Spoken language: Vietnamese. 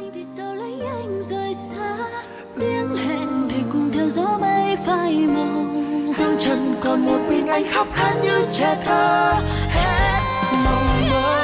anh thì sao lấy anh rời xa, tiếng hẹn để cùng theo gió bay phai màu, dẫu chẳng còn một mình anh khóc than như trẻ thơ hết mong mơ.